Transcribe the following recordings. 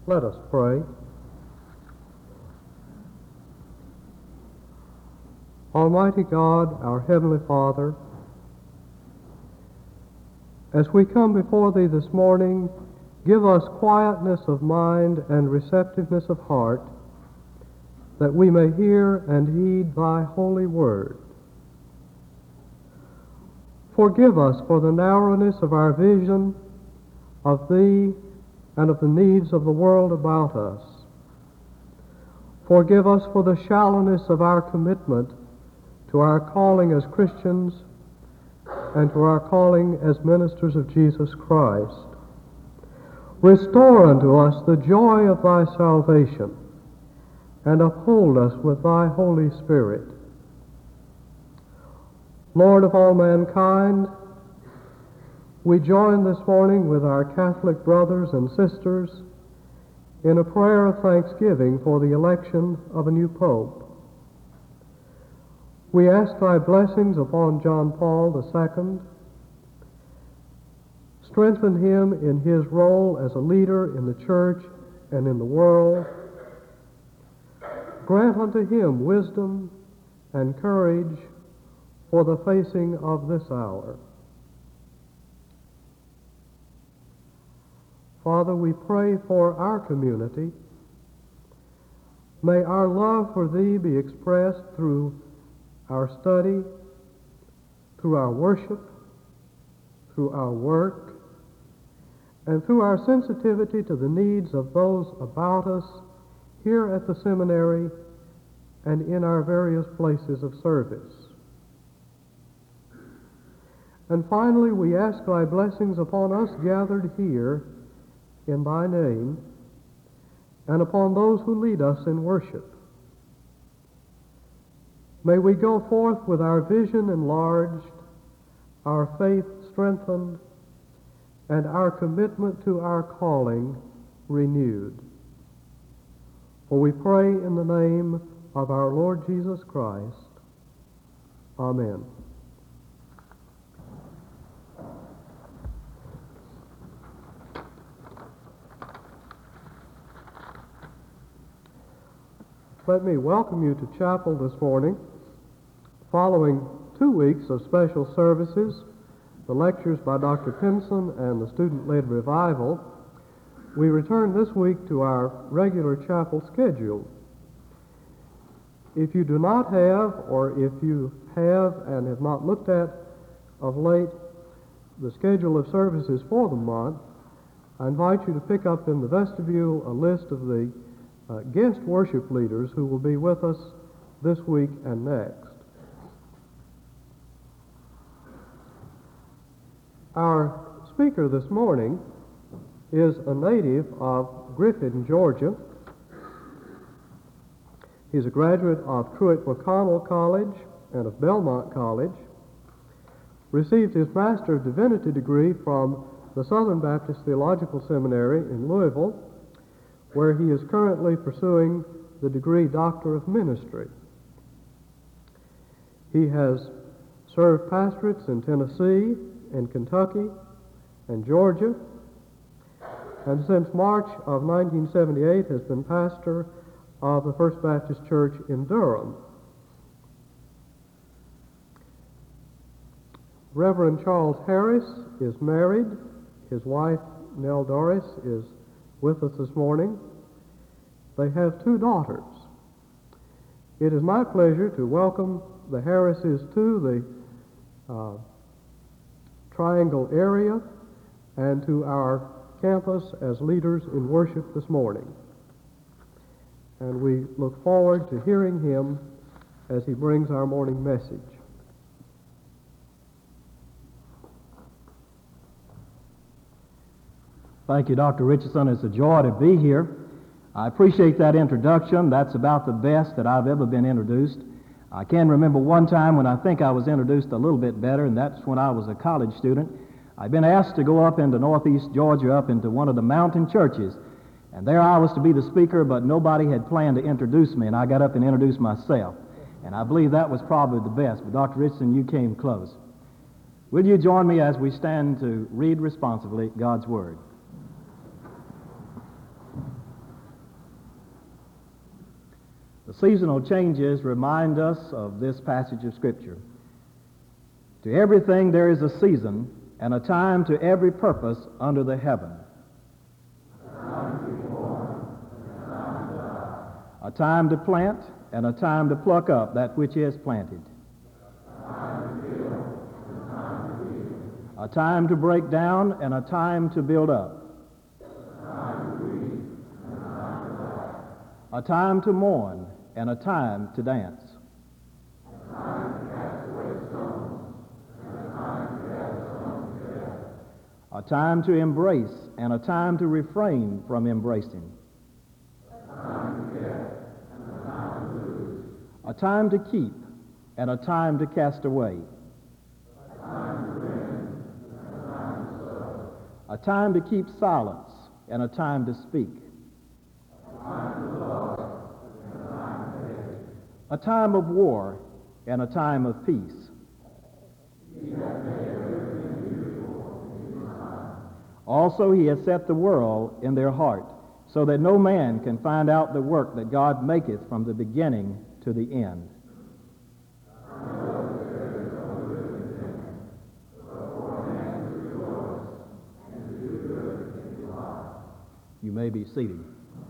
Let us pray. Almighty God, our Heavenly Father, as we come before Thee this morning, give us quietness of mind and receptiveness of heart, that we may hear and heed Thy holy word. Forgive us for the narrowness of our vision of Thee and of the needs of the world about us. Forgive us for the shallowness of our commitment to our calling as Christians and to our calling as ministers of Jesus Christ. Restore unto us the joy of Thy salvation and uphold us with Thy Holy Spirit. Lord of all mankind, we join this morning with our Catholic brothers and sisters in a prayer of thanksgiving for the election of a new Pope. We ask Thy blessings upon John Paul II. Strengthen him in his role as a leader in the church and in the world. Grant unto him wisdom and courage for the facing of this hour. Father, we pray for our community. May our love for Thee be expressed through our study, through our worship, through our work, and through our sensitivity to the needs of those about us here at the seminary and in our various places of service. And finally, we ask Thy blessings upon us gathered here in Thy name, and upon those who lead us in worship. May we go forth with our vision enlarged, our faith strengthened, and our commitment to our calling renewed. For we pray in the name of our Lord Jesus Christ. Amen. Let me welcome you to chapel this morning. Following 2 weeks of special services, the lectures by Dr. Pinson and the student-led revival, we return this week to our regular chapel schedule. If you do not have, or if you have and have not looked at of late the schedule of services for the month, I invite you to pick up in the vestibule a list of the guest worship leaders who will be with us this week and next. Our speaker this morning is a native of Griffin, Georgia. He's a graduate of Truett-McConnell College and of Belmont College, received his Master of Divinity degree from the Southern Baptist Theological Seminary in Louisville, where he is currently pursuing the degree Doctor of Ministry. He has served pastorates in Tennessee, in Kentucky, and Georgia, and since March of 1978 has been pastor of the First Baptist Church in Durham. Reverend Charles Harris is married. His wife, Nell Doris, is with us this morning. They have 2 daughters. It is my pleasure to welcome the Harrises to the Triangle area and to our campus as leaders in worship this morning. And we look forward to hearing him as he brings our morning message. Thank you, Dr. Richardson. It's a joy to be here. I appreciate that introduction. That's about the best that I've ever been introduced. I can remember one time when I think I was introduced a little bit better, and that's when I was a college student. I'd been asked to go up into northeast Georgia, up into one of the mountain churches. And there I was to be the speaker, but nobody had planned to introduce me, and I got up and introduced myself. And I believe that was probably the best. But Dr. Richardson, you came close. Will you join me as we stand to read responsively God's Word? seasonal changes remind us of this passage of Scripture. To everything there is a season, and a time to every purpose under the heaven. A time to plant, and a time to pluck up that which is planted. A time to break down, and a time to build up. A time to mourn, and a time to dance. A time to embrace, and a time to refrain from embracing. A time to keep, and a time to cast away. A time to keep silence, and a time to speak. A time of war, and a time of peace. Also he has set the world in their heart, so that no man can find out the work that God maketh from the beginning to the end. You may be seated.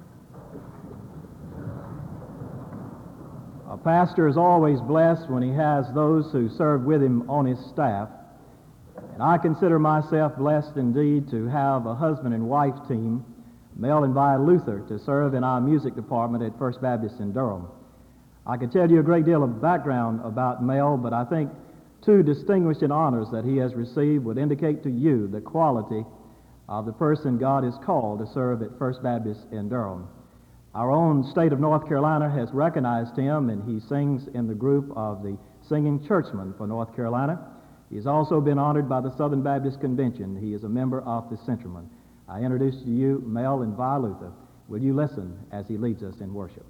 A pastor is always blessed when he has those who serve with him on his staff. And I consider myself blessed indeed to have a husband and wife team, Mel and Vi Luther, to serve in our music department at First Baptist in Durham. I could tell you a great deal of background about Mel, but I think two distinguished honors that he has received would indicate to you the quality of the person God has called to serve at First Baptist in Durham. Our own state of North Carolina has recognized him, and he sings in the group of the Singing Churchmen for North Carolina. He has also been honored by the Southern Baptist Convention. He is a member of the Centermen. I introduce to you Mel and Vi Luther. Will you listen as he leads us in worship?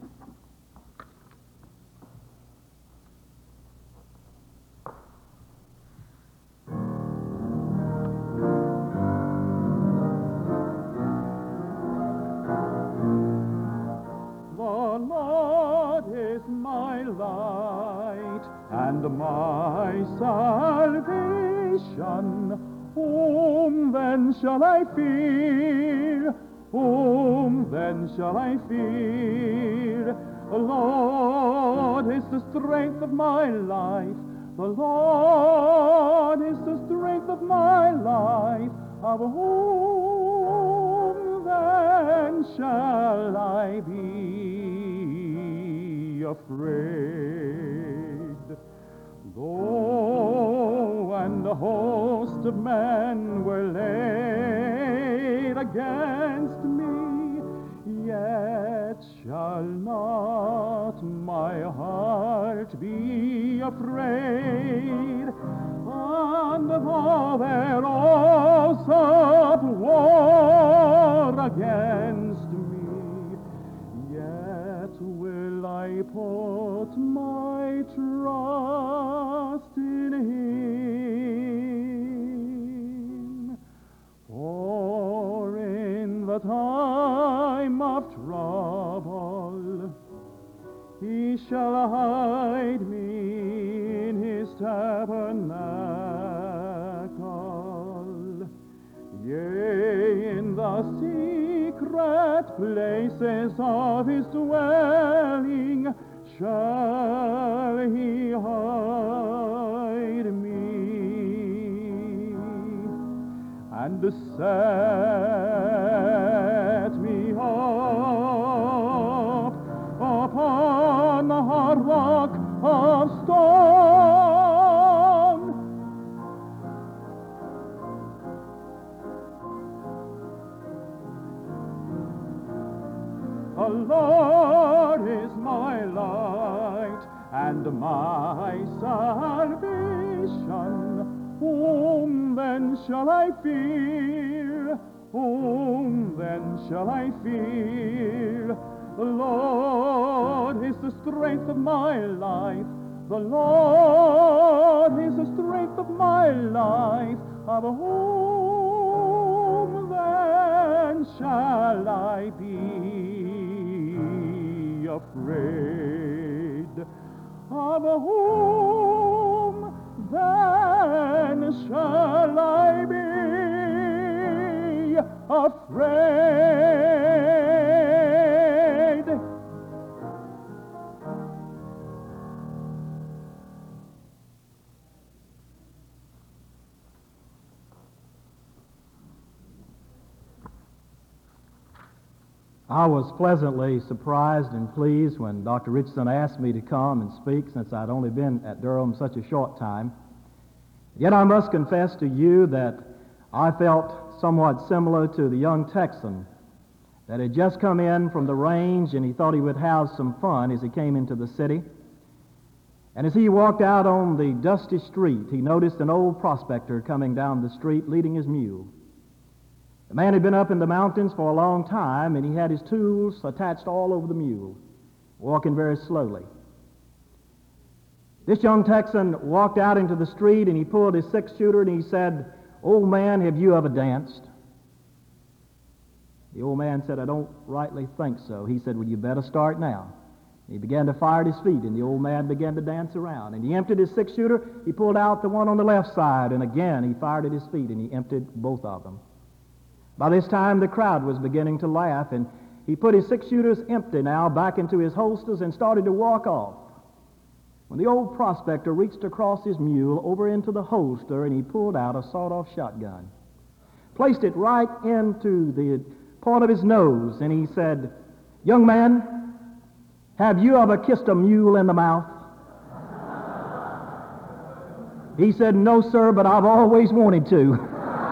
The Lord is my light and my salvation. Whom then shall I fear? Whom then shall I fear? The Lord is the strength of my life. The Lord is the strength of my life. Of whom then shall I be afraid? Though an host of men were laid against me, yet shall not my heart be afraid. And though there also war against me, yet will I put my trust in Him. For in the time of trouble He shall hide me in His tabernacle. Yea, in the secret places of His dwelling shall He hide me, and set me up upon a rock of stone. The Lord is my light and my salvation. Whom then shall I fear? Whom then shall I fear? The Lord is the strength of my life. The Lord is the strength of my life. Of whom then shall I be afraid. Of whom then shall I be afraid? I was pleasantly surprised and pleased when Dr. Richardson asked me to come and speak, since I'd only been at Durham such a short time. Yet I must confess to you that I felt somewhat similar to the young Texan that had just come in from the range, and he thought he would have some fun as he came into the city. And as he walked out on the dusty street, he noticed an old prospector coming down the street leading his mule. The man had been up in the mountains for a long time, and he had his tools attached all over the mule, walking very slowly. This young Texan walked out into the street, and he pulled his six-shooter, and he said, "Old man, have you ever danced?" The old man said, "I don't rightly think so." He said, "Well, you better start now." He began to fire at his feet, and the old man began to dance around. And he emptied his six-shooter, he pulled out the one on the left side, and again he fired at his feet, and he emptied both of them. By this time, the crowd was beginning to laugh, and he put his six-shooters empty now back into his holsters and started to walk off. When the old prospector reached across his mule over into the holster, and he pulled out a sawed-off shotgun, placed it right into the point of his nose, and he said, "Young man, have you ever kissed a mule in the mouth?" He said, "No, sir, but I've always wanted to."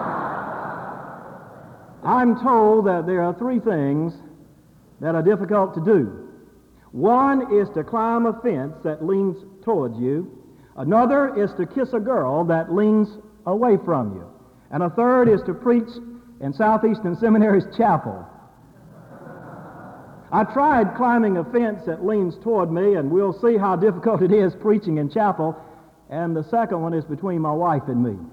I'm told that there are three things that are difficult to do. One is to climb a fence that leans towards you. Another is to kiss a girl that leans away from you. And a third is to preach in Southeastern Seminary's chapel. I tried climbing a fence that leans toward me, and we'll see how difficult it is preaching in chapel. And the second one is between my wife and me.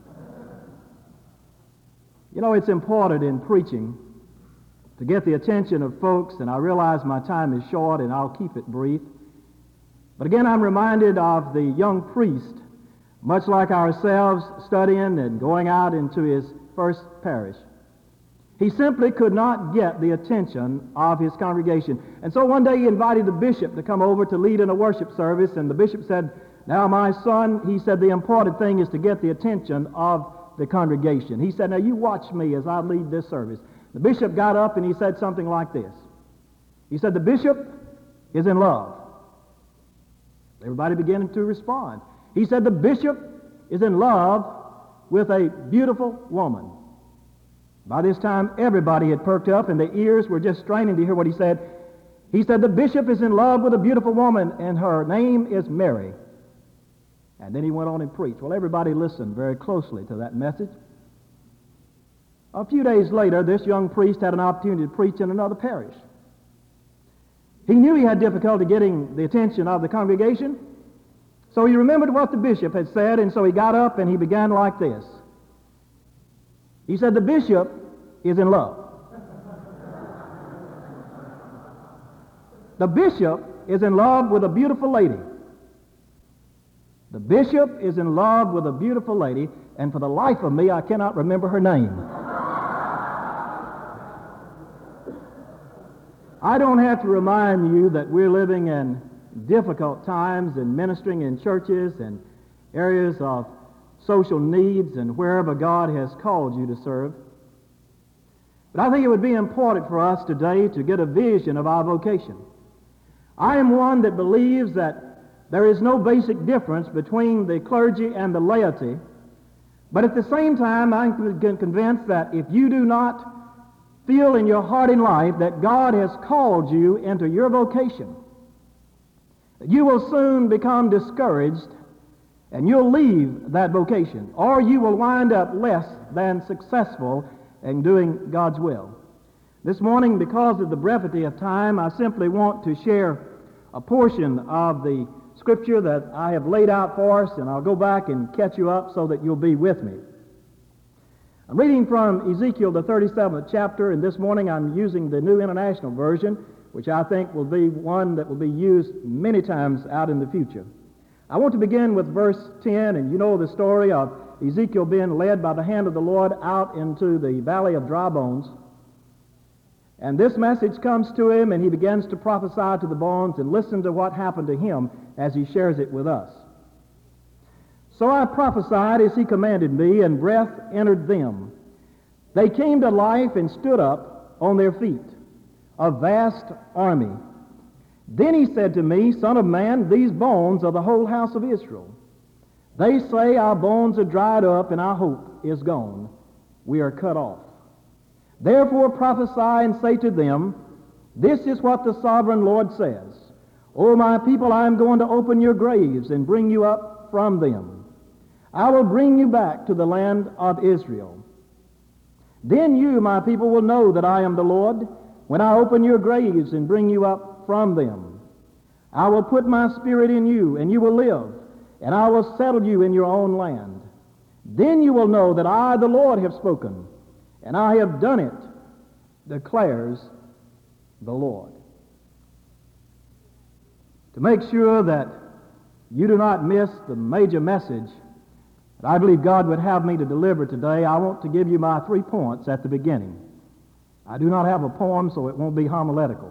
You know, it's important in preaching to get the attention of folks, and I realize my time is short, and I'll keep it brief. But again, I'm reminded of the young priest, much like ourselves, studying and going out into his first parish. He simply could not get the attention of his congregation. And so one day he invited the bishop to come over to lead in a worship service, and the bishop said, "Now, my son," he said, "the important thing is to get the attention of the congregation." He said, "Now you watch me as I lead this service." The bishop got up and he said something like this. He said, "The bishop is in love." Everybody began to respond. He said, "The bishop is in love with a beautiful woman." By this time, everybody had perked up and their ears were just straining to hear what he said. He said, "The bishop is in love with a beautiful woman, and her name is Mary." And then he went on and preached. Well, everybody listened very closely to that message. A few days later, this young priest had an opportunity to preach in another parish. He knew he had difficulty getting the attention of the congregation, so he remembered what the bishop had said, and so he got up and he began like this. He said, "The bishop is in love. The bishop is in love with a beautiful lady. The bishop is in love with a beautiful lady, and for the life of me, I cannot remember her name." I don't have to remind you that we're living in difficult times in ministering in churches and areas of social needs and wherever God has called you to serve. But I think it would be important for us today to get a vision of our vocation. I am one that believes that there is no basic difference between the clergy and the laity, but at the same time, I'm convinced that if you do not feel in your heart and life that God has called you into your vocation, you will soon become discouraged and you'll leave that vocation, or you will wind up less than successful in doing God's will. This morning, because of the brevity of time, I simply want to share a portion of the scripture that I have laid out for us, and I'll go back and catch you up so that you'll be with me. I'm reading from Ezekiel, the 37th chapter, and this morning I'm using the New International Version, which I think will be one that will be used many times out in the future. I want to begin with verse 10, and you know the story of Ezekiel being led by the hand of the Lord out into the valley of dry bones. And this message comes to him, and he begins to prophesy to the bones, and listen to what happened to him as he shares it with us. So I prophesied as he commanded me, and breath entered them. They came to life and stood up on their feet, a vast army. Then he said to me, Son of man, these bones are the whole house of Israel. They say our bones are dried up and our hope is gone. We are cut off. Therefore prophesy and say to them, This is what the sovereign Lord says. O my people, I am going to open your graves and bring you up from them. I will bring you back to the land of Israel. Then you, my people, will know that I am the Lord when I open your graves and bring you up from them. I will put my spirit in you, and you will live, and I will settle you in your own land. Then you will know that I, the Lord, have spoken, and I have done it, declares the Lord. To make sure that you do not miss the major message that I believe God would have me to deliver today, I want to give you my 3 points at the beginning. I do not have a poem, so it won't be homiletical.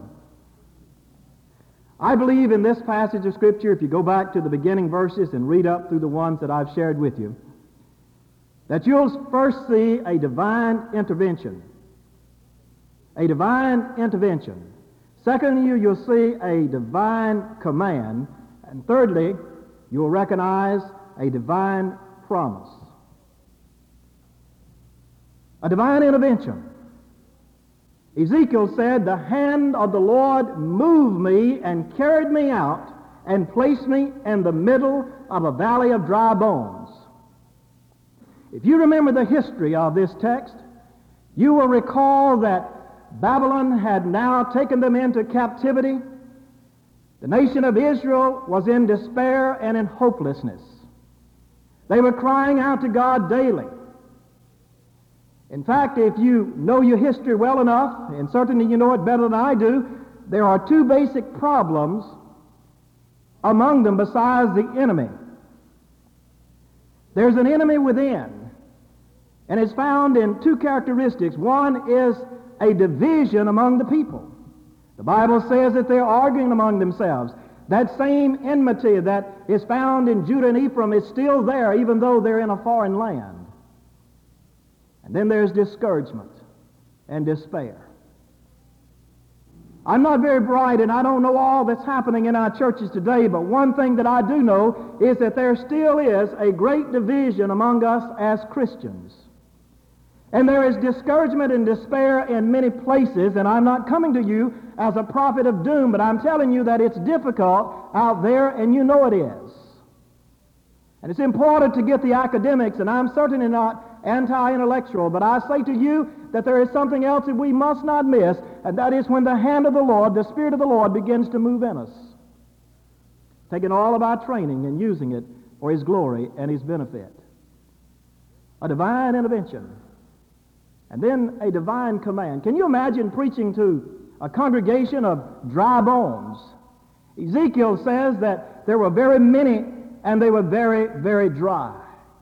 I believe in this passage of Scripture, if you go back to the beginning verses and read up through the ones that I've shared with you, that you'll first see a divine intervention. A divine intervention. Secondly, you'll see a divine command. And thirdly, you'll recognize a divine promise. A divine intervention. Ezekiel said, the hand of the Lord moved me and carried me out and placed me in the middle of a valley of dry bones. If you remember the history of this text, you will recall that Babylon had now taken them into captivity. The nation of Israel was in despair and in hopelessness. They were crying out to God daily. In fact, if you know your history well enough, and certainly you know it better than I do, there are 2 basic problems among them besides the enemy. There's an enemy within, and it's found in 2 characteristics. One is a division among the people. The Bible says that they're arguing among themselves. That same enmity that is found in Judah and Ephraim is still there, even though they're in a foreign land. And then there's discouragement and despair. I'm not very bright, and I don't know all that's happening in our churches today, but one thing that I do know is that there still is a great division among us as Christians. And there is discouragement and despair in many places, and I'm not coming to you as a prophet of doom, but I'm telling you that it's difficult out there, and you know it is. And it's important to get the academics, and I'm certainly not anti-intellectual, but I say to you that there is something else that we must not miss, and that is when the hand of the Lord, the Spirit of the Lord, begins to move in us, taking all of our training and using it for His glory and His benefit. A divine intervention, and then a divine command. Can you imagine preaching to a congregation of dry bones? Ezekiel says that there were very many, and they were very, very dry.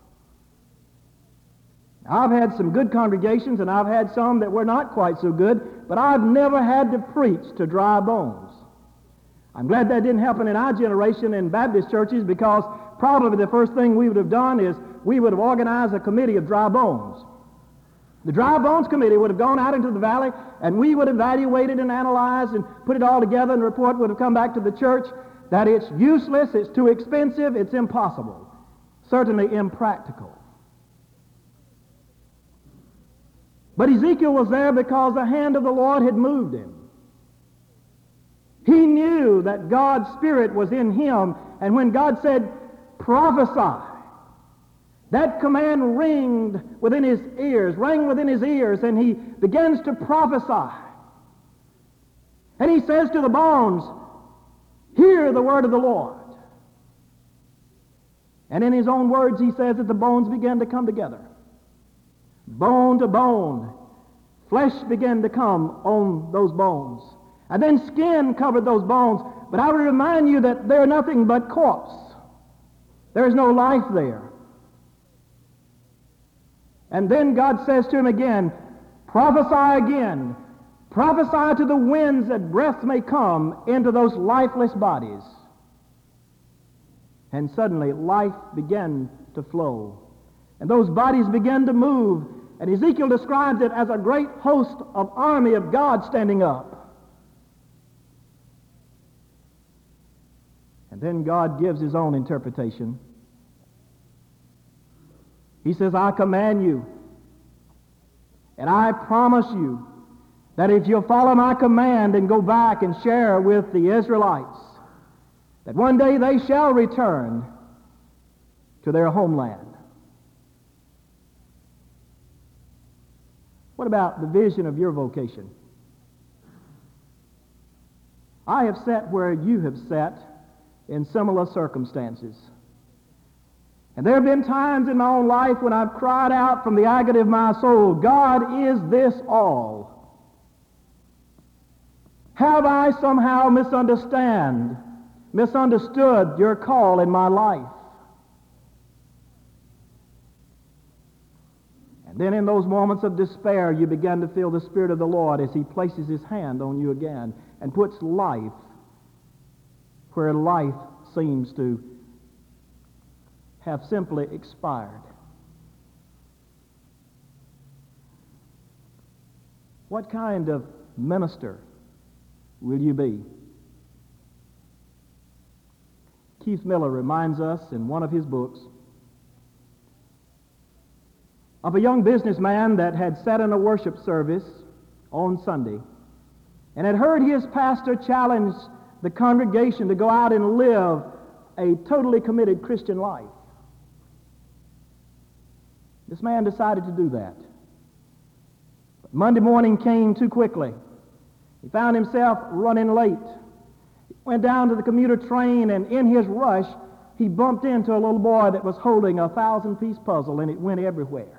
I've had some good congregations, and I've had some that were not quite so good, but I've never had to preach to dry bones. I'm glad that didn't happen in our generation in Baptist churches, because probably the first thing we would have done is we would have organized a committee of dry bones. The dry bones committee would have gone out into the valley, and we would have evaluated and analyzed and put it all together, and the report would have come back to the church that it's useless, it's too expensive, it's impossible, certainly impractical. But Ezekiel was there because the hand of the Lord had moved him. He knew that God's Spirit was in him, and when God said, prophesy, that command rang within his ears, and he begins to prophesy. And he says to the bones, hear the word of the Lord. And in his own words, he says that the bones began to come together. Bone to bone, flesh began to come on those bones. And then skin covered those bones. But I would remind you that they're nothing but corpse. There's no life there. And then God says to him again, prophesy again. Prophesy to the winds that breath may come into those lifeless bodies. And suddenly life began to flow. And those bodies began to move. And Ezekiel describes it as a great host of army of God standing up. And then God gives his own interpretation. He says, I command you, and I promise you that if you'll follow my command and go back and share with the Israelites, that one day they shall return to their homeland. What about the vision of your vocation? I have sat where you have sat in similar circumstances. And there have been times in my own life when I've cried out from the agony of my soul, God, is this all? Have I somehow misunderstood your call in my life? And then in those moments of despair, you begin to feel the Spirit of the Lord as he places his hand on you again and puts life where life seems to have simply expired. What kind of minister will you be? Keith Miller reminds us in one of his books of a young businessman that had sat in a worship service on Sunday and had heard his pastor challenge the congregation to go out and live a totally committed Christian life. This man decided to do that. But Monday morning came too quickly. He found himself running late. He went down to the commuter train, and in his rush, he bumped into a little boy that was holding a 1,000-piece puzzle, and it went everywhere.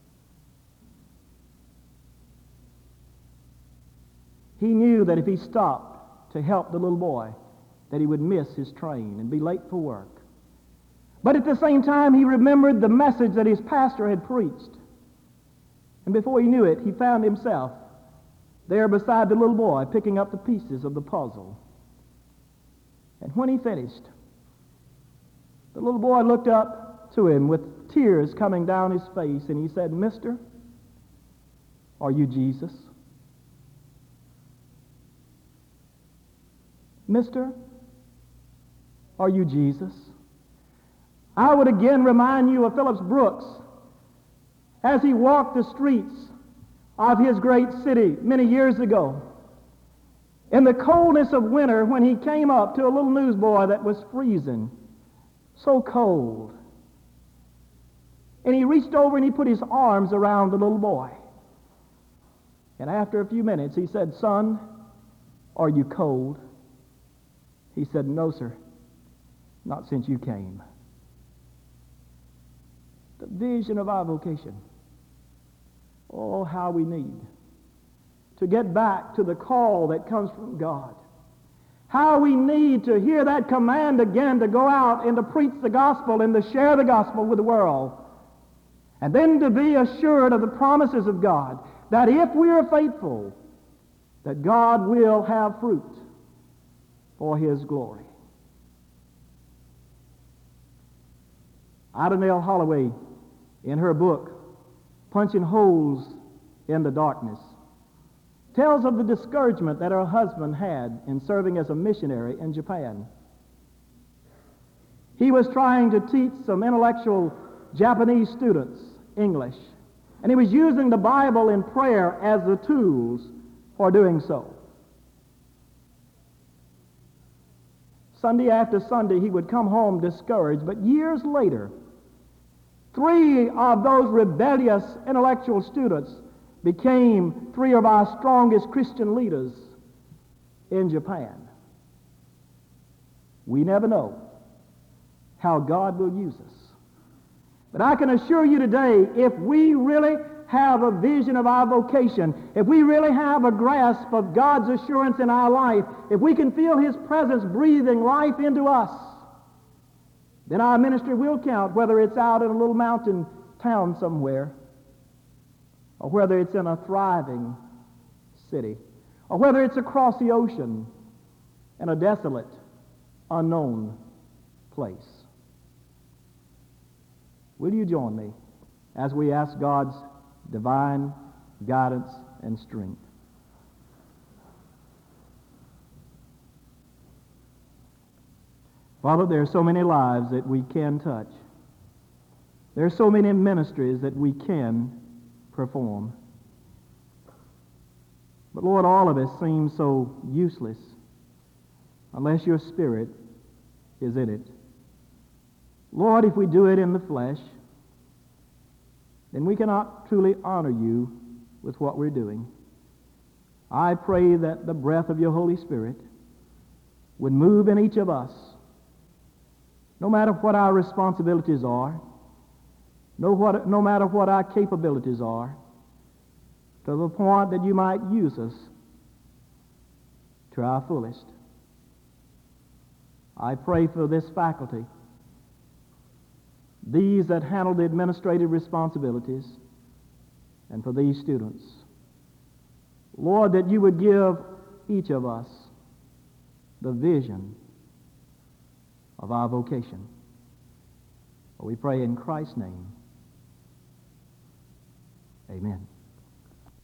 He knew that if he stopped to help the little boy, that he would miss his train and be late for work. But at the same time, he remembered the message that his pastor had preached. And before he knew it, he found himself there beside the little boy, picking up the pieces of the puzzle. And when he finished, the little boy looked up to him with tears coming down his face, and he said, Mister, are you Jesus? Mister, are you Jesus? I would again remind you of Phillips Brooks as he walked the streets of his great city many years ago. In the coldness of winter, when he came up to a little newsboy that was freezing, so cold. And he reached over and he put his arms around the little boy. And after a few minutes, he said, Son, are you cold? He said, No, sir, not since you came. The vision of our vocation. Oh, how we need to get back to the call that comes from God. How we need to hear that command again to go out and to preach the gospel and to share the gospel with the world. And then to be assured of the promises of God, that if we are faithful, that God will have fruit for his glory. Ida Nell Holloway, in her book, Punching Holes in the Darkness, tells of the discouragement that her husband had in serving as a missionary in Japan. He was trying to teach some intellectual Japanese students English, and he was using the Bible and prayer as the tools for doing so. Sunday after Sunday, he would come home discouraged, but years later, 3 of those rebellious intellectual students became 3 of our strongest Christian leaders in Japan. We never know how God will use us. But I can assure you today, if we really have a vision of our vocation, if we really have a grasp of God's assurance in our life, if we can feel His presence breathing life into us, then our ministry will count, whether it's out in a little mountain town somewhere, or whether it's in a thriving city, or whether it's across the ocean in a desolate, unknown place. Will you join me as we ask God's divine guidance and strength? Father, there are so many lives that we can touch. There are so many ministries that we can perform. But Lord, all of it seems so useless unless your Spirit is in it. Lord, if we do it in the flesh, then we cannot truly honor you with what we're doing. I pray that the breath of your Holy Spirit would move in each of us, no matter what our responsibilities are, no matter what our capabilities are, to the point that you might use us to our fullest. I pray for this faculty, these that handle the administrative responsibilities, and for these students. Lord, that you would give each of us the vision of our vocation. We pray in Christ's name. Amen.